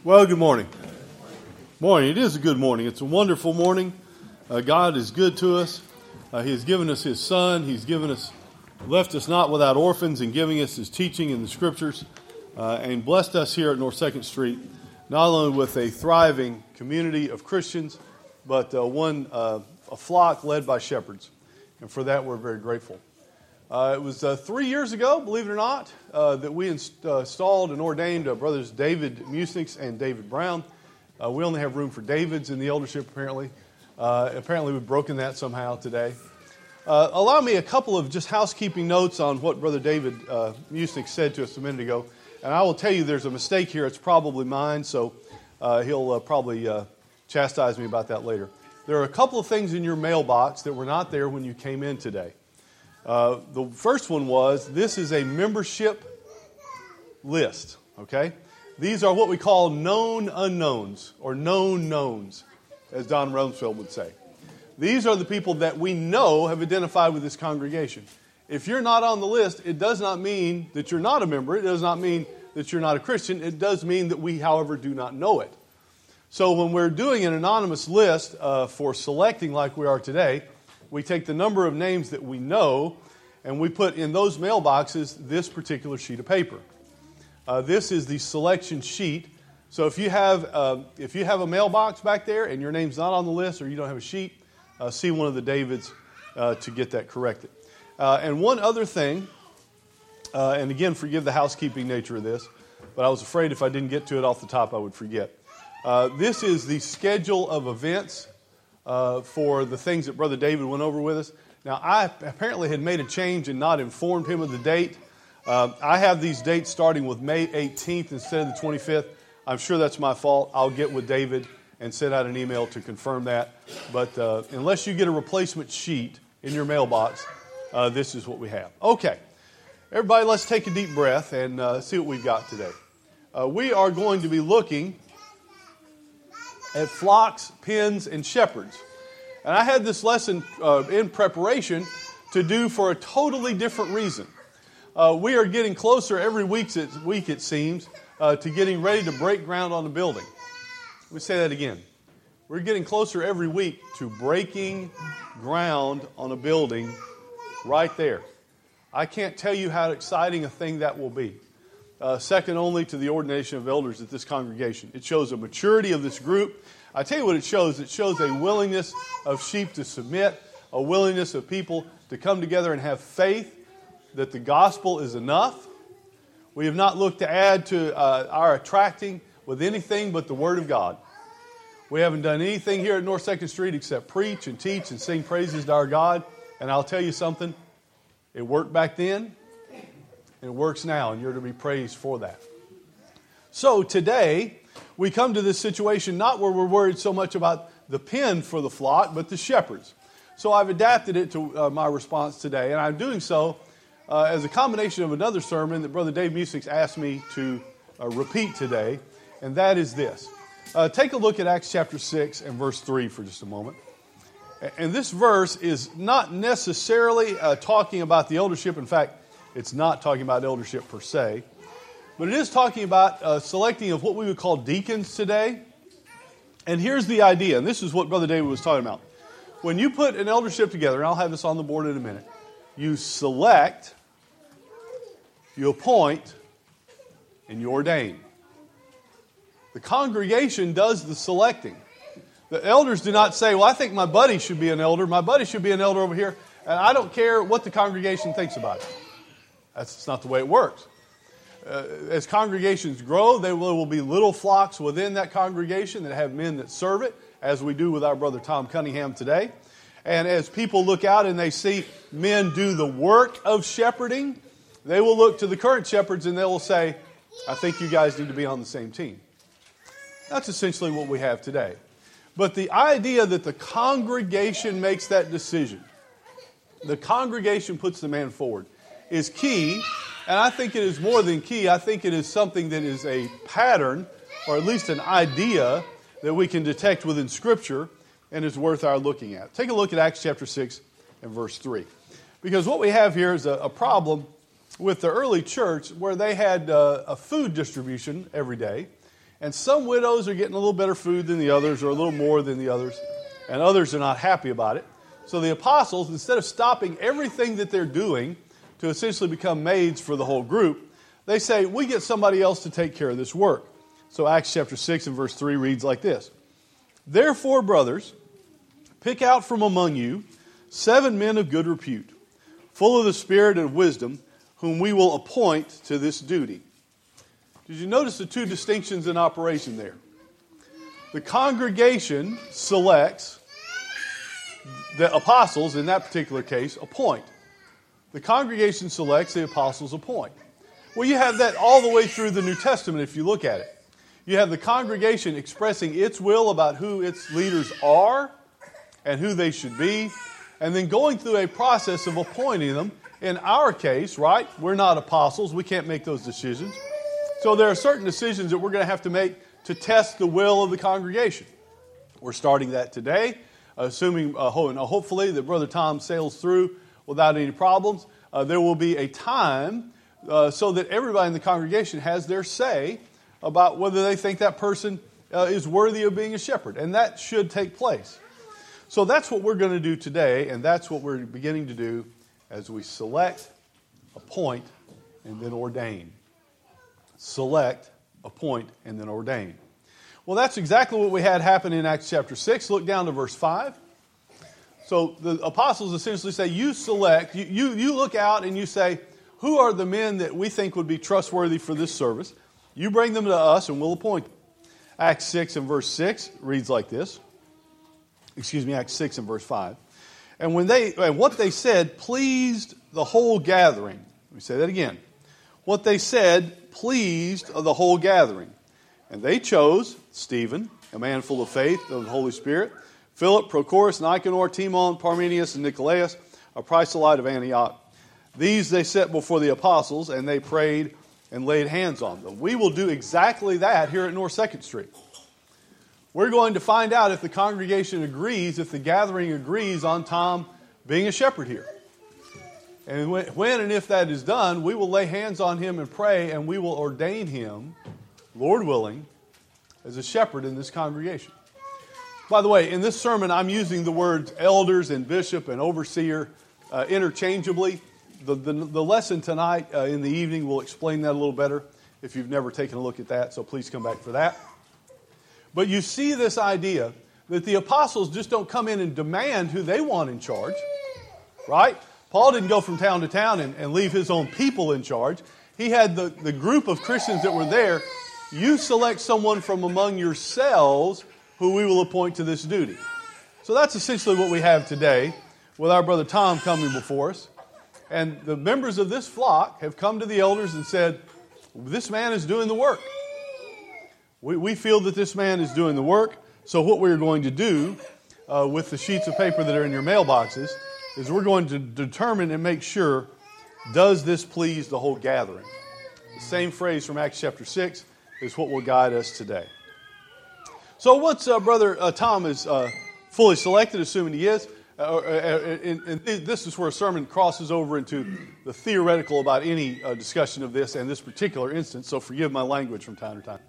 Well, good morning. Morning. It is a good morning. It's a wonderful morning. God is good to us. He has given us His Son. He's left us not without orphans and giving us His teaching in the Scriptures and blessed us here at North 2nd Street, not only with a thriving community of Christians, but a flock led by shepherds. And for that, we're very grateful. It was 3 years ago, believe it or not, that we installed and ordained brothers David Musniks and David Brown. We only have room for Davids in the eldership, apparently. Apparently, we've broken that somehow today. Allow me a couple of just housekeeping notes on what Brother David Musnik said to us a minute ago. And I will tell you there's a mistake here. It's probably mine, so he'll probably chastise me about that later. There are a couple of things in your mailbox that were not there when you came in today. The first one was, this is a membership list, okay? These are what we call known unknowns, or known knowns, as Don Rumsfeld would say. These are the people that we know have identified with this congregation. If you're not on the list, it does not mean that you're not a member. It does not mean that you're not a Christian. It does mean that we, however, do not know it. So when we're doing an anonymous list for selecting like we are today, we take the number of names that we know, and we put in those mailboxes this particular sheet of paper. This is the selection sheet. So if you have a mailbox back there and your name's not on the list or you don't have a sheet, see one of the Davids to get that corrected. And one other thing, and again, forgive the housekeeping nature of this, but I was afraid if I didn't get to it off the top, I would forget. This is the schedule of events for the things that Brother David went over with us. Now, I apparently had made a change and not informed him of the date. I have these dates starting with May 18th instead of the 25th. I'm sure that's my fault. I'll get with David and send out an email to confirm that. But unless you get a replacement sheet in your mailbox, this is what we have. Okay. Everybody, let's take a deep breath and see what we've got today. We are going to be looking at flocks, pens, and shepherds. And I had this lesson in preparation to do for a totally different reason. We are getting closer every week, it seems, to getting ready to break ground on the building. Let me say that again. We're getting closer every week to breaking ground on a building right there. I can't tell you how exciting a thing that will be. Second only to the ordination of elders at this congregation. It shows a maturity of this group. I tell you what it shows. It shows a willingness of sheep to submit, a willingness of people to come together and have faith that the gospel is enough. We have not looked to add to our attracting with anything but the Word of God. We haven't done anything here at North 2nd Street except preach and teach and sing praises to our God. And I'll tell you something, it worked back then, and it works now, and you're to be praised for that. So today, we come to this situation not where we're worried so much about the pen for the flock, but the shepherds. So I've adapted it to my response today, and I'm doing so as a combination of another sermon that Brother Dave Musniks asked me to repeat today, and that is this. Take a look at Acts chapter 6 and verse 3 for just a moment. And this verse is not necessarily talking about the eldership. In fact, it's not talking about eldership per se. But it is talking about selecting of what we would call deacons today. And here's the idea, and this is what Brother David was talking about. When you put an eldership together, and I'll have this on the board in a minute, you select, you appoint, and you ordain. The congregation does the selecting. The elders do not say, well, I think my buddy should be an elder. My buddy should be an elder over here. And I don't care what the congregation thinks about it. That's not the way it works. As congregations grow, there will be little flocks within that congregation that have men that serve it, as we do with our brother Tom Cunningham today. And as people look out and they see men do the work of shepherding, they will look to the current shepherds and they will say, I think you guys need to be on the same team. That's essentially what we have today. But the idea that the congregation makes that decision, the congregation puts the man forward, is key. And I think it is more than key. I think it is something that is a pattern, or at least an idea, that we can detect within Scripture and is worth our looking at. Take a look at Acts chapter 6 and verse 3. Because what we have here is a problem with the early church where they had a food distribution every day. And some widows are getting a little better food than the others, or a little more than the others, and others are not happy about it. So the apostles, instead of stopping everything that they're doing to essentially become maids for the whole group, they say, we get somebody else to take care of this work. So Acts chapter 6 and verse 3 reads like this. Therefore, brothers, pick out from among you 7 men of good repute, full of the Spirit and wisdom, whom we will appoint to this duty. Did you notice the 2 distinctions in operation there? The congregation selects, the apostles, in that particular case, appoint. The congregation selects, the apostles appoint. Well, you have that all the way through the New Testament if you look at it. You have the congregation expressing its will about who its leaders are and who they should be, and then going through a process of appointing them. In our case, right, we're not apostles. We can't make those decisions. So there are certain decisions that we're going to have to make to test the will of the congregation. We're starting that today, assuming hopefully that Brother Tom sails through without any problems. There will be a time so that everybody in the congregation has their say about whether they think that person is worthy of being a shepherd. And that should take place. So that's what we're going to do today, and that's what we're beginning to do as we select, appoint, and then ordain. Select, appoint, and then ordain. Well, that's exactly what we had happen in Acts chapter 6. Look down to verse 5. So the apostles essentially say, you select, you look out and you say, who are the men that we think would be trustworthy for this service? You bring them to us and we'll appoint them. Acts 6 and verse 6 reads like this. Acts 6 and verse 5. And what they said pleased the whole gathering. Let me say that again. What they said pleased the whole gathering. And they chose Stephen, a man full of faith of the Holy Spirit, Philip, Prochorus, Nicanor, Timon, Parmenius, and Nicolaus, a proselyte of Antioch. These they set before the apostles, and they prayed and laid hands on them. We will do exactly that here at North 2nd Street. We're going to find out if the congregation agrees, if the gathering agrees on Tom being a shepherd here. And when and if that is done, we will lay hands on him and pray, and we will ordain him, Lord willing, as a shepherd in this congregation. By the way, in this sermon, I'm using the words elders and bishop and overseer interchangeably. The lesson tonight in the evening will explain that a little better if you've never taken a look at that, so please come back for that. But you see this idea that the apostles just don't come in and demand who they want in charge, right? Paul didn't go from town to town and leave his own people in charge. He had the group of Christians that were there. You select someone from among yourselves who we will appoint to this duty. So that's essentially what we have today with our brother Tom coming before us. And the members of this flock have come to the elders and said, this man is doing the work. We feel that this man is doing the work. So what we're going to do with the sheets of paper that are in your mailboxes is we're going to determine and make sure, does this please the whole gathering? The same phrase from Acts chapter 6 is what will guide us today. So once Brother Tom is fully selected, assuming he is, and this is where a sermon crosses over into the theoretical about any discussion of this and this particular instance, so forgive my language from time to time.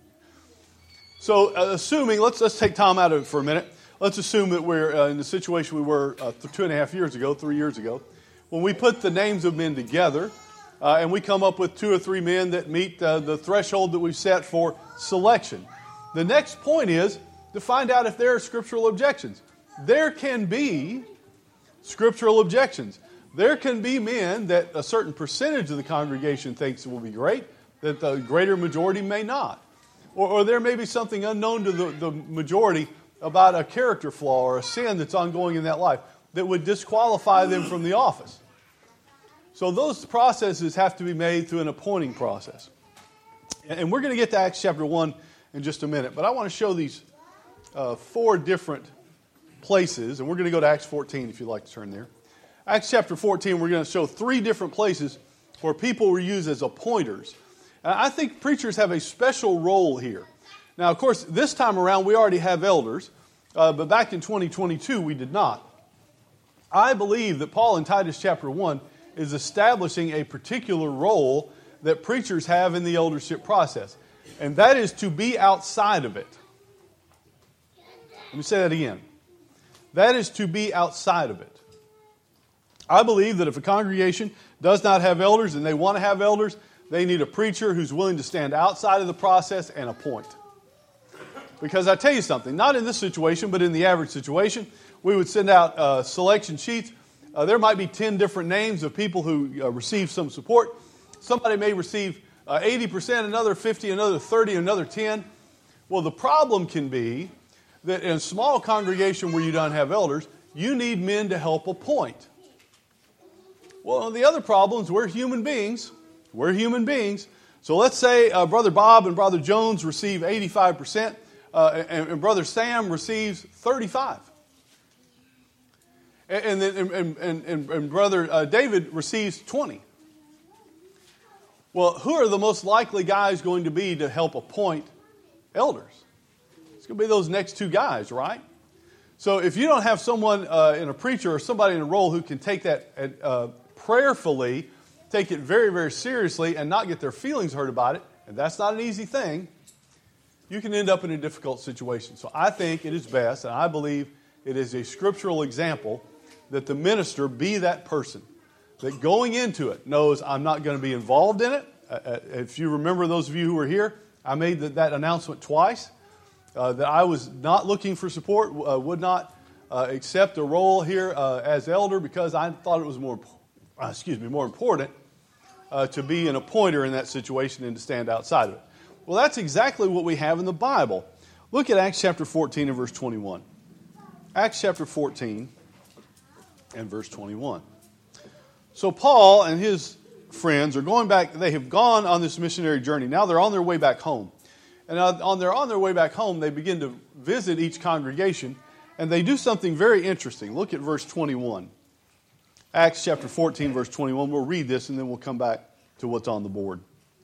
So assuming, let's take Tom out of it for a minute. Let's assume that we're in the situation we were 3 years ago, when we put the names of men together and we come up with 2 or 3 men that meet the threshold that we've set for selection. The next point is to find out if there are scriptural objections. There can be scriptural objections. There can be men that a certain percentage of the congregation thinks will be great, that the greater majority may not. Or there may be something unknown to the majority about a character flaw or a sin that's ongoing in that life that would disqualify them from the office. So those processes have to be made through an appointing process. And we're going to get to Acts chapter 1 in just a minute. But I want to show these 4 different places. And we're going to go to Acts 14 if you'd like to turn there. Acts chapter 14, we're going to show 3 different places where people were used as appointers. I think preachers have a special role here. Now, of course, this time around we already have elders, but back in 2022 we did not. I believe that Paul in Titus chapter 1 is establishing a particular role that preachers have in the eldership process. And that is to be outside of it. Let me say that again. That is to be outside of it. I believe that if a congregation does not have elders and they want to have elders, they need a preacher who's willing to stand outside of the process and appoint. Because I tell you something, not in this situation, but in the average situation, we would send out selection sheets. There might be 10 different names of people who receive some support. Somebody may receive 80%, another 50, another 30, another 10. Well, the problem can be that in a small congregation where you don't have elders, you need men to help appoint. Well, the other problem is we're human beings. We're human beings. So let's say Brother Bob and Brother Jones receive 85%, and Brother Sam receives 35%. And Brother David receives 20%. Well, who are the most likely guys going to be to help appoint elders? It's going to be those next two guys, right? So if you don't have someone in a preacher or somebody in a role who can take that prayerfully, take it very, very seriously, and not get their feelings hurt about it, and that's not an easy thing, you can end up in a difficult situation. So I think it is best, and I believe it is a scriptural example, that the minister be that person that going into it knows I'm not going to be involved in it. If you remember, those of you who were here, I made that announcement twice, that I was not looking for support, would not accept a role here as elder because I thought it was more important to be an appointer in that situation and to stand outside of it. Well, that's exactly what we have in the Bible. Look at Acts chapter 14 and verse 21. Acts chapter 14 and verse 21. So Paul and his friends are going back. They have gone on this missionary journey. Now they're on their way back home. And on their way back home, they begin to visit each congregation, and they do something very interesting. Look at verse 21. Acts chapter 14, verse 21. We'll read this, and then we'll come back to what's on the board.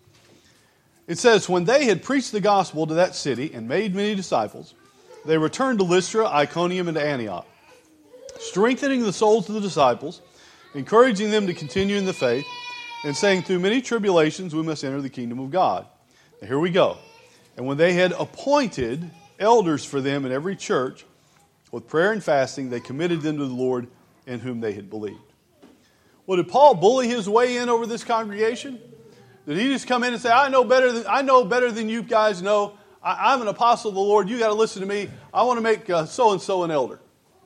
It says, when they had preached the gospel to that city and made many disciples, they returned to Lystra, Iconium, and to Antioch, strengthening the souls of the disciples, encouraging them to continue in the faith, and saying, through many tribulations we must enter the kingdom of God. Now, here we go. And when they had appointed elders for them in every church, with prayer and fasting, they committed them to the Lord in whom they had believed. Well, did Paul bully his way in over this congregation? Did he just come in and say, I know better than you guys know. I'm an apostle of the Lord. You got to listen to me. I want to make so-and-so an elder.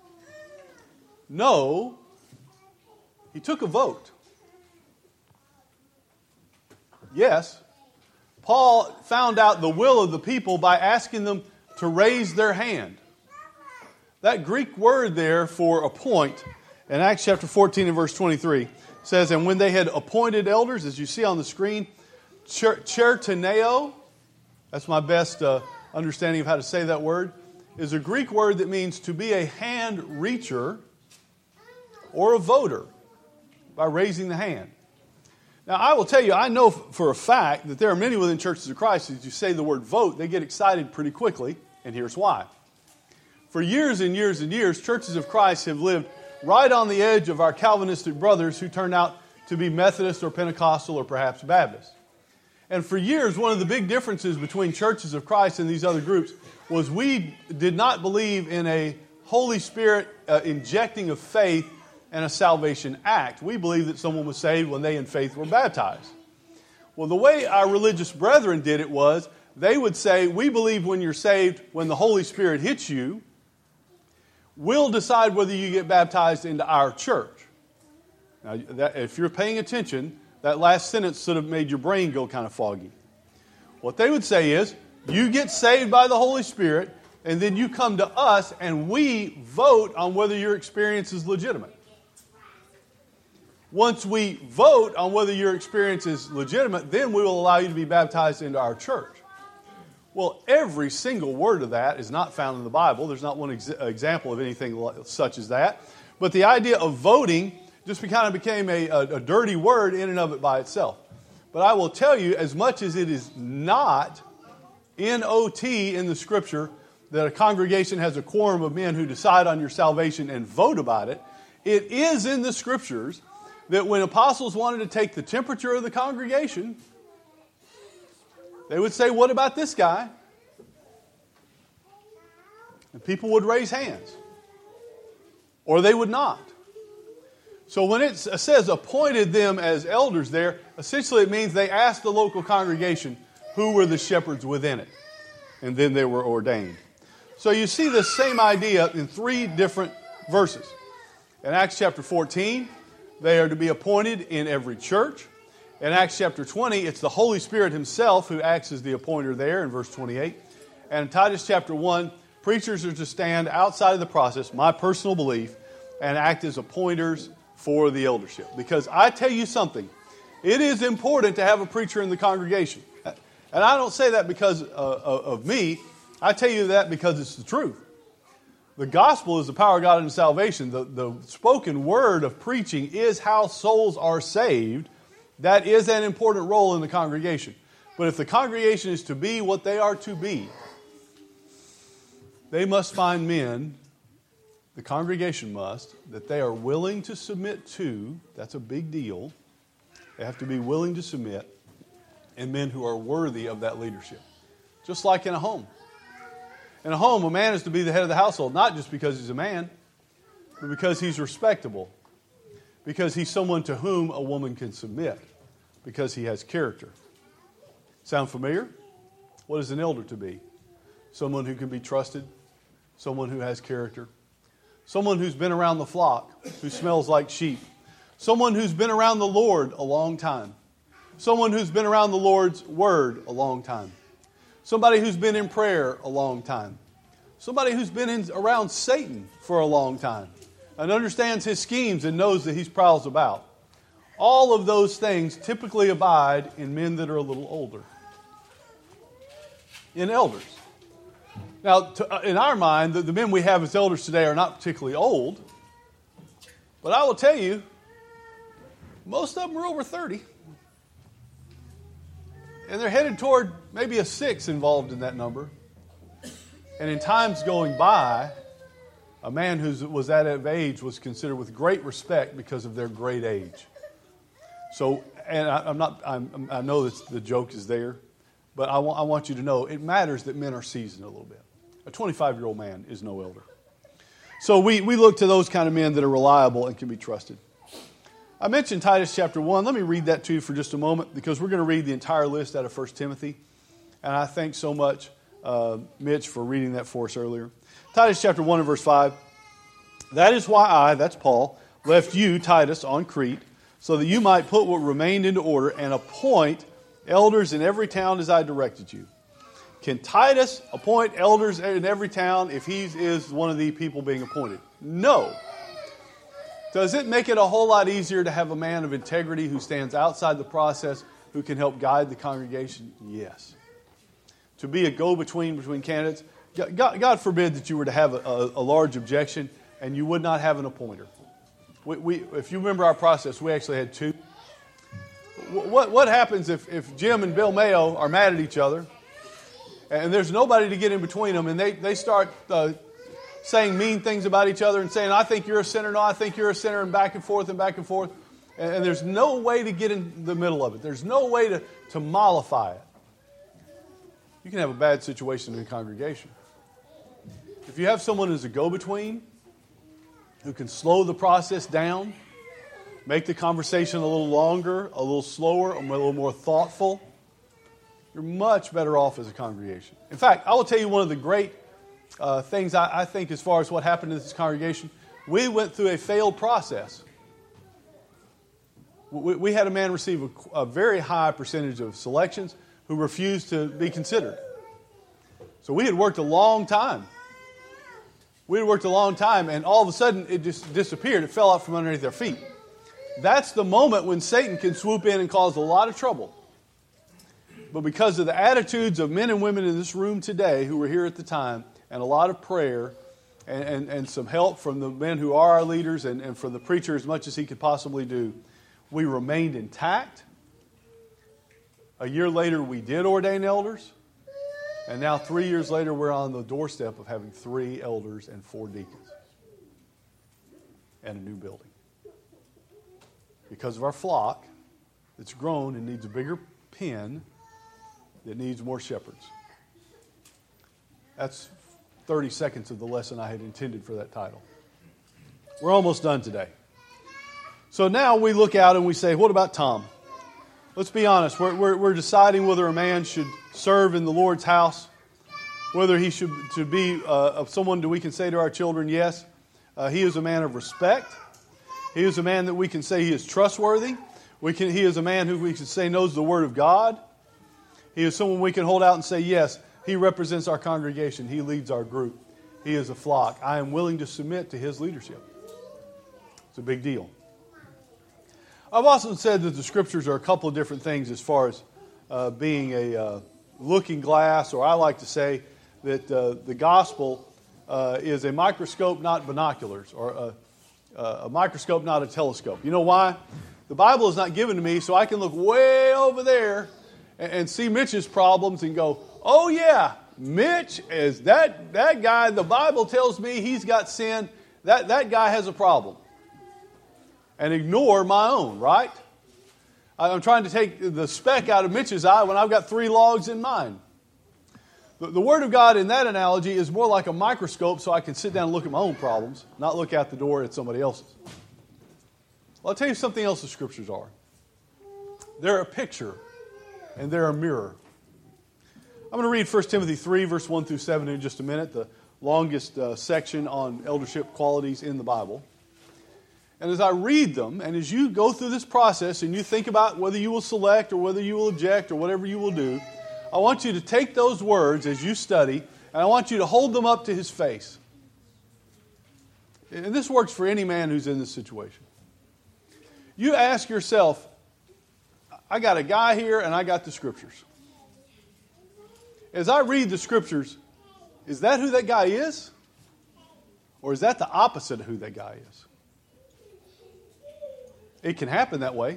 No. He took a vote. Yes. Paul found out the will of the people by asking them to raise their hand. That Greek word there for appoint in Acts chapter 14 and verse 23 says, and when they had appointed elders, as you see on the screen, cherteneo, that's my best understanding of how to say that word, is a Greek word that means to be a hand reacher or a voter by raising the hand. Now, I will tell you, I know for a fact that there are many within Churches of Christ, as you say the word vote, they get excited pretty quickly, and here's why. For years and years and years, Churches of Christ have lived right on the edge of our Calvinistic brothers who turned out to be Methodist or Pentecostal or perhaps Baptist. And for years, one of the big differences between Churches of Christ and these other groups was we did not believe in a Holy Spirit injecting of faith and a salvation act. We believed that someone was saved when they in faith were baptized. Well, the way our religious brethren did it was they would say, we believe when you're saved, when the Holy Spirit hits you, we'll decide whether you get baptized into our church. Now, if you're paying attention, that last sentence should have made your brain go kind of foggy. What they would say is, you get saved by the Holy Spirit, and then you come to us, and we vote on whether your experience is legitimate. Once we vote on whether your experience is legitimate, then we will allow you to be baptized into our church. Well, every single word of that is not found in the Bible. There's not one example of anything such as that. But the idea of voting just kind of became a dirty word in and of it by itself. But I will tell you, as much as it is not N-O-T in the Scripture, that a congregation has a quorum of men who decide on your salvation and vote about it, it is in the Scriptures that when apostles wanted to take the temperature of the congregation, They would say, what about this guy? And people would raise hands. Or they would not. So when it says appointed them as elders there, essentially it means they asked the local congregation who were the shepherds within it. And then they were ordained. So you see the same idea in 3 different verses. In Acts chapter 14, they are to be appointed in every church. In Acts chapter 20, it's the Holy Spirit himself who acts as the appointer there in verse 28. And in Titus chapter 1, preachers are to stand outside of the process, my personal belief, and act as appointers for the eldership. Because I tell you something, it is important to have a preacher in the congregation. And I don't say that because of me. I tell you that because it's the truth. The gospel is the power of God unto salvation. The spoken word of preaching is how souls are saved. That is an important role in the congregation. But if the congregation is to be what they are to be, they must find men, the congregation must, that they are willing to submit to. That's a big deal. They have to be willing to submit, and men who are worthy of that leadership. Just like in a home. In a home, a man is to be the head of the household, not just because he's a man, but because he's respectable. Because he's someone to whom a woman can submit. Because he has character. Sound familiar? What is an elder to be? Someone who can be trusted. Someone who has character. Someone who's been around the flock, who smells like sheep. Someone who's been around the Lord a long time. Someone who's been around the Lord's Word a long time. Somebody who's been in prayer a long time. Somebody who's been around Satan for a long time and understands his schemes and knows that he prowls about. All of those things typically abide in men that are a little older. In elders. Now, in our mind, the men we have as elders today are not particularly old. But I will tell you, most of them are over 30. And they're headed toward maybe a 6 involved in that number. And in times going by, a man who was that age was considered with great respect because of their great age. So, and I know that the joke is there, but I want you to know it matters that men are seasoned a little bit. A 25-year-old man is no elder. So we look to those kind of men that are reliable and can be trusted. I mentioned Titus chapter 1. Let me read that to you for just a moment because we're going to read the entire list out of 1 Timothy. And I thank so much Mitch for reading that for us earlier. Titus chapter 1 and verse 5. That is why I, that's Paul, left you, Titus, on Crete, so that you might put what remained into order and appoint elders in every town as I directed you. Can Titus appoint elders in every town if he is one of the people being appointed? No. Does it make it a whole lot easier to have a man of integrity who stands outside the process who can help guide the congregation? Yes. To be a go-between between candidates, God forbid that you were to have a large objection and you would not have an appointer. If you remember our process, we actually had 2. What happens if Jim and Bill Mayo are mad at each other and there's nobody to get in between them and they start saying mean things about each other and saying, I think you're a sinner, no, I think you're a sinner, and back and forth and back and forth. And there's no way to get in the middle of it. There's no way to mollify it. You can have a bad situation in a congregation. If you have someone who's a go-between, who can slow the process down, make the conversation a little longer, a little slower, a little more thoughtful, you're much better off as a congregation. In fact, I will tell you one of the great things I think as far as what happened in this congregation. We went through a failed process. We had a man receive a very high percentage of selections who refused to be considered. So we had worked a long time. And all of a sudden it just disappeared. It fell out from underneath their feet. That's the moment when Satan can swoop in and cause a lot of trouble. But because of the attitudes of men and women in this room today who were here at the time, and a lot of prayer and some help from the men who are our leaders and from the preacher as much as he could possibly do, we remained intact. A year later, we did ordain elders. And now 3 years later, we're on the doorstep of having 3 elders and 4 deacons. And a new building. Because of our flock that's grown and needs a bigger pen, that needs more shepherds. That's 30 seconds of the lesson I had intended for that title. We're almost done today. So now we look out and we say, what about Tom? Let's be honest. We're deciding whether a man should serve in the Lord's house, whether he should be someone that we can say to our children, yes, he is a man of respect. He is a man that we can say he is trustworthy. He is a man who we can say knows the Word of God. He is someone we can hold out and say, yes, he represents our congregation. He leads our group. He is a flock. I am willing to submit to his leadership. It's a big deal. I've also said that the Scriptures are a couple of different things as far as being a looking glass, or I like to say that the gospel is a microscope, not binoculars, or a microscope, not a telescope. You know why? The Bible is not given to me so I can look way over there and see Mitch's problems and go, oh yeah, Mitch is that guy, the Bible tells me he's got sin, that guy has a problem. And ignore my own, right? I'm trying to take the speck out of Mitch's eye when I've got 3 logs in mine. The Word of God in that analogy is more like a microscope so I can sit down and look at my own problems, not look out the door at somebody else's. Well, I'll tell you something else the Scriptures are. They're a picture and they're a mirror. I'm going to read 1 Timothy 3, verse 1 through 7 in just a minute, the longest section on eldership qualities in the Bible. And as I read them, and as you go through this process and you think about whether you will select or whether you will object or whatever you will do, I want you to take those words as you study, and I want you to hold them up to his face. And this works for any man who's in this situation. You ask yourself, I got a guy here and I got the Scriptures. As I read the Scriptures, is that who that guy is? Or is that the opposite of who that guy is? It can happen that way.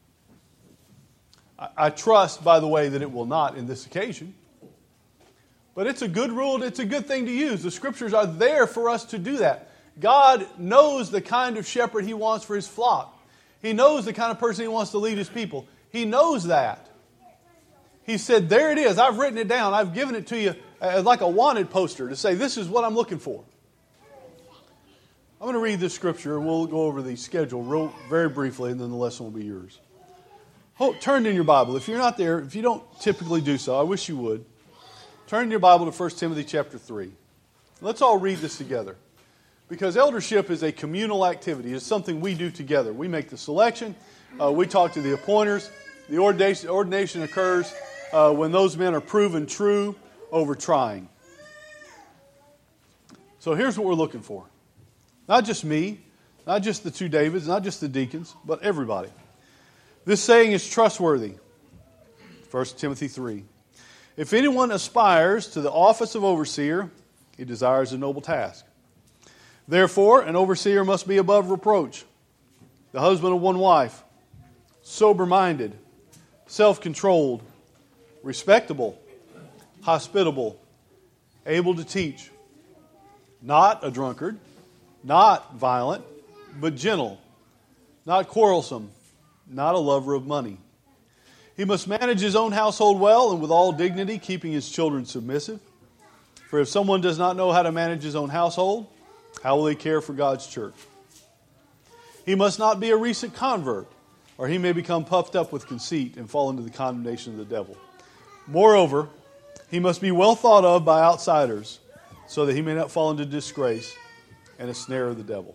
I trust, by the way, that it will not in this occasion. But it's a good rule. It's a good thing to use. The Scriptures are there for us to do that. God knows the kind of shepherd He wants for His flock. He knows the kind of person He wants to lead His people. He knows that. He said, there it is. I've written it down. I've given it to you like a wanted poster to say, this is what I'm looking for. I'm going to read this scripture, and we'll go over the schedule very briefly, and then the lesson will be yours. Turn in your Bible. If you're not there, if you don't typically do so, I wish you would. Turn in your Bible to 1 Timothy chapter 3. Let's all read this together. Because eldership is a communal activity. It's something we do together. We make the selection. We talk to the appointers. The ordination occurs when those men are proven true over trying. So here's what we're looking for. Not just me, not just the 2 Davids, not just the deacons, but everybody. This saying is trustworthy. 1 Timothy 3. If anyone aspires to the office of overseer, he desires a noble task. Therefore, an overseer must be above reproach, the husband of one wife, sober-minded, self-controlled, respectable, hospitable, able to teach, not a drunkard, not violent, but gentle, not quarrelsome, not a lover of money. He must manage his own household well and with all dignity, keeping his children submissive. For if someone does not know how to manage his own household, how will he care for God's church? He must not be a recent convert, or he may become puffed up with conceit and fall into the condemnation of the devil. Moreover, he must be well thought of by outsiders, so that he may not fall into disgrace and a snare of the devil.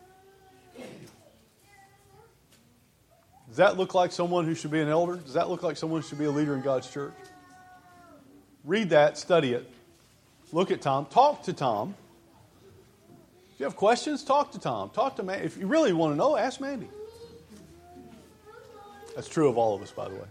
Does that look like someone who should be an elder? Does that look like someone who should be a leader in God's church? Read that, study it. Look at Tom. Talk to Tom. If you have questions, talk to Tom. Talk to Mandy. If you really want to know, ask Mandy. That's true of all of us, by the way.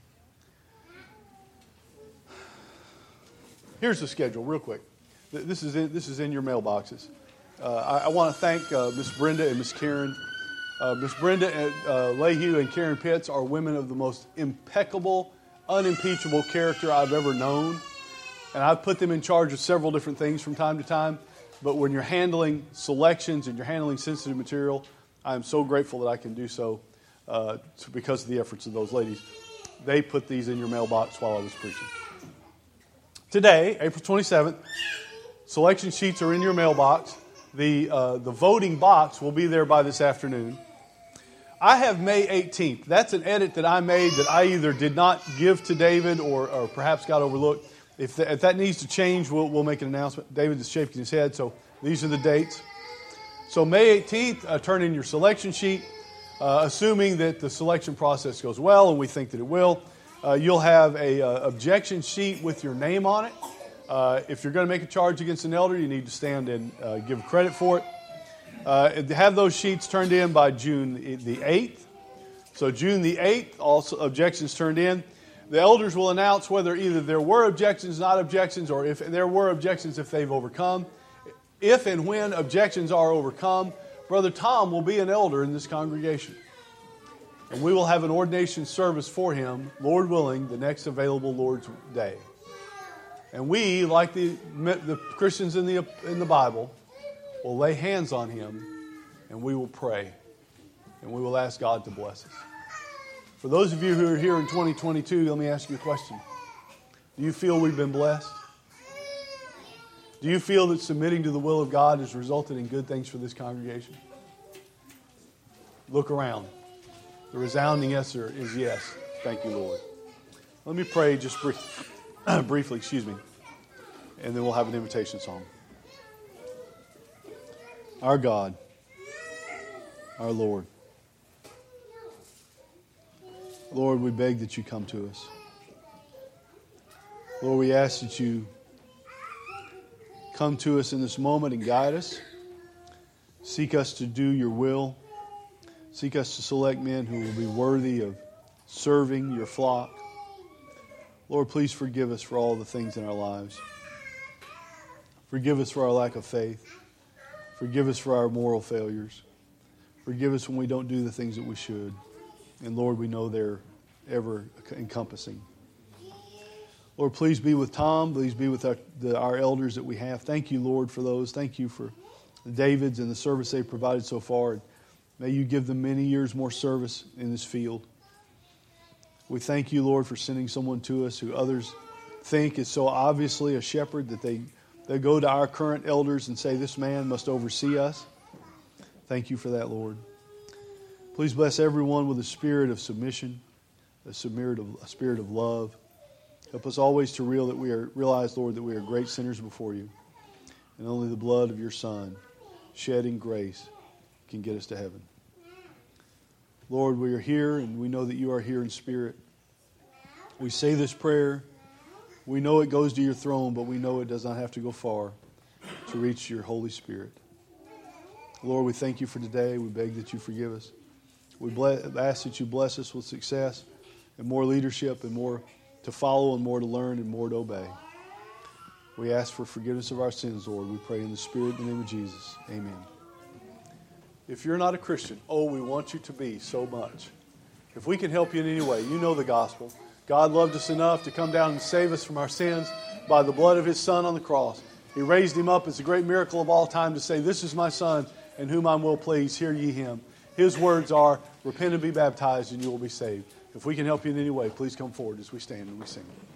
Here's the schedule, real quick. This is in your mailboxes. I want to thank Miss Brenda and Miss Karen. Miss Brenda Lehue and Karen Pitts are women of the most impeccable, unimpeachable character I've ever known. And I've put them in charge of several different things from time to time. But when you're handling selections and you're handling sensitive material, I am so grateful that I can do so because of the efforts of those ladies. They put these in your mailbox while I was preaching. today, April 27th, selection sheets are in your mailbox. The voting box will be there by this afternoon. I have May 18th. That's an edit that I made that I either did not give to David or perhaps got overlooked. If that needs to change, we'll make an announcement. David is shaking his head, so these are the dates. So May 18th, turn in your selection sheet. Assuming that the selection process goes well, and we think that it will, you'll have a objection sheet with your name on it. If you're going to make a charge against an elder, you need to stand and give credit for it. Have those sheets turned in by June the 8th. So June the 8th, all objections turned in. The elders will announce whether either there were objections, not objections, or if there were objections, if they've overcome. If and when objections are overcome, Brother Tom will be an elder in this congregation. And we will have an ordination service for him, Lord willing, the next available Lord's Day. And we, like the Christians in the Bible, will lay hands on him and we will pray. And we will ask God to bless us. For those of you who are here in 2022, let me ask you a question. Do you feel we've been blessed? Do you feel that submitting to the will of God has resulted in good things for this congregation? Look around. The resounding answer is yes. Thank you, Lord. Let me pray just briefly, and then we'll have an invitation song. Our God, our Lord. Lord, we beg that you come to us. Lord, we ask that you come to us in this moment and guide us. Seek us to do your will. Seek us to select men who will be worthy of serving your flock. Lord, please forgive us for all the things in our lives. Forgive us for our lack of faith. Forgive us for our moral failures. Forgive us when we don't do the things that we should. And Lord, we know they're ever encompassing. Lord, please be with Tom. Please be with our elders that we have. Thank you, Lord, for those. Thank you for the Davids and the service they've provided so far. And may you give them many years more service in this field. We thank you, Lord, for sending someone to us who others think is so obviously a shepherd that they go to our current elders and say, this man must oversee us. Thank you for that, Lord. Please bless everyone with a spirit of submission, a spirit of love. Help us always to realize, Lord, that we are great sinners before you. And only the blood of your Son, shed in grace, can get us to heaven. Lord, we are here and we know that you are here in spirit. We say this prayer. We know it goes to your throne, but we know it does not have to go far to reach your Holy Spirit. Lord, we thank you for today. We beg that you forgive us. We ask that you bless us with success and more leadership and more to follow and more to learn and more to obey. We ask for forgiveness of our sins, Lord. We pray in the Spirit in the name of Jesus. Amen. If you're not a Christian, we want you to be so much. If we can help you in any way, you know the gospel. God loved us enough to come down and save us from our sins by the blood of his Son on the cross. He raised him up as the great miracle of all time to say, this is my Son in whom I will please. Hear ye him. His words are, repent and be baptized and you will be saved. If we can help you in any way, please come forward as we stand and we sing.